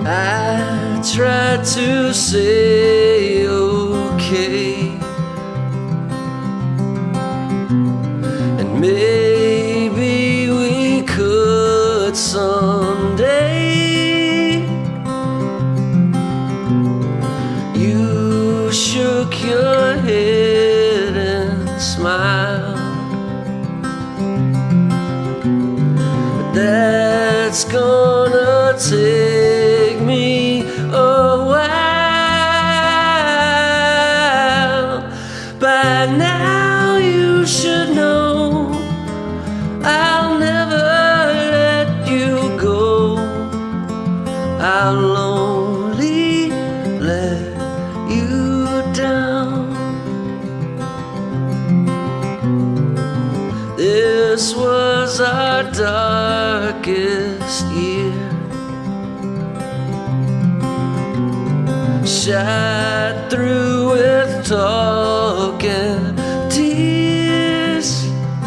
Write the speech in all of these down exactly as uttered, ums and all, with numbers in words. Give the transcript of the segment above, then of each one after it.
I tried to say okay, and maybe we could someday. You shook your head and smiled. That's gonna take me a while. By now you should know I'll never let you go. I'll only let you down. This was our darkest year, shot through with talk and tears.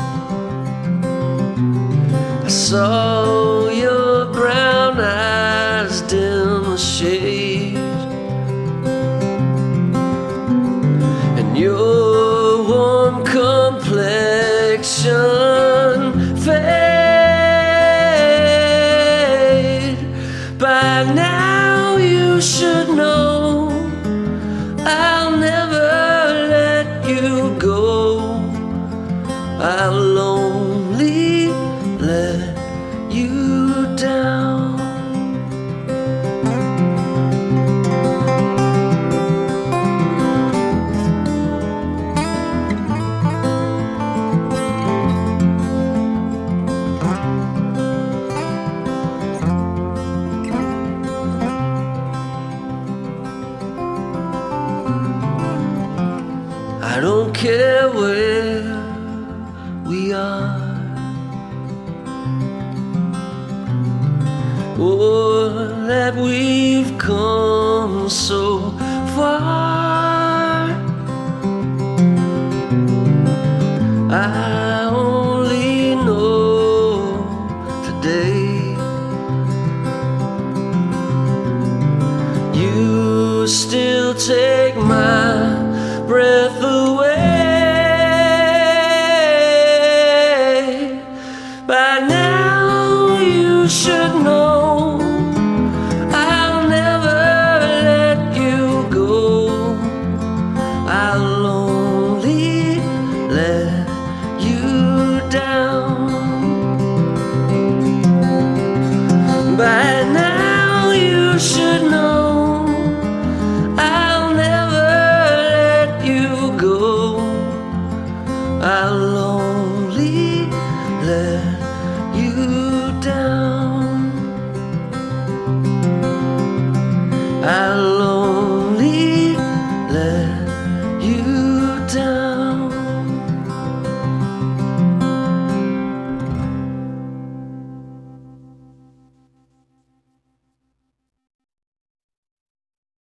I saw your brown eyes dim a shade, and your warm complexion fade. By now you should know I'll never let you go. I'll only let you down. I don't care where we are or that we've come so far. I only know today you still take my breath away. By now you should know I'll never let you go. I'll only let you down. By now you should know I'll never let you go. I'll